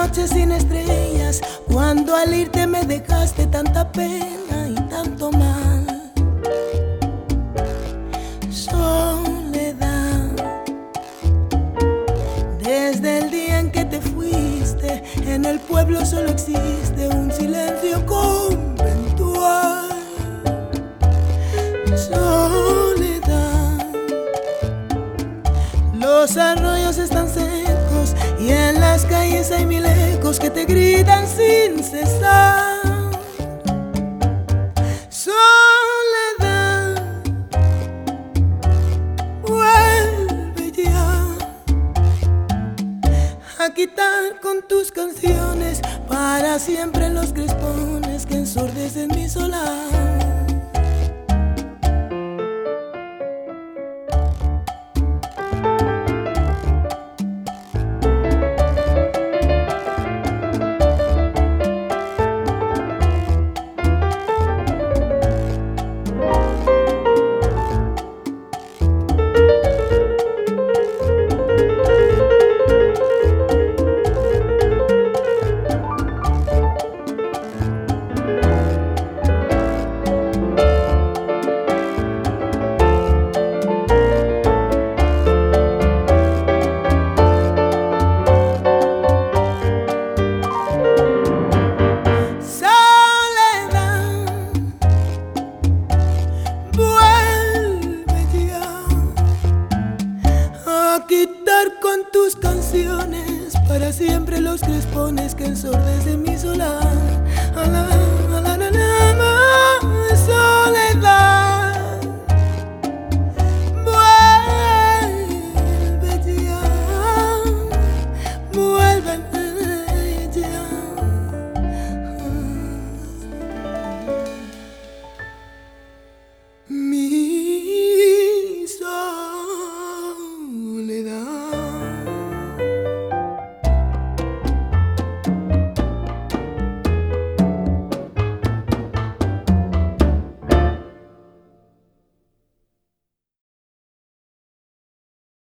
noche sin estrellas, cuando al irte me dejaste tanta pena y tanto mal. Soledad, desde el día en que te fuiste, en el pueblo solo existe un silencio conventual. Soledad, los arroyos están secos y en las calles hay mil ecos que te gritan sin cesar. Soledad, vuelve ya a quitar con tus canciones para siempre los crespones que ensordecen mi solar. Con tus canciones para siempre los crespones que ensordecen mi solar.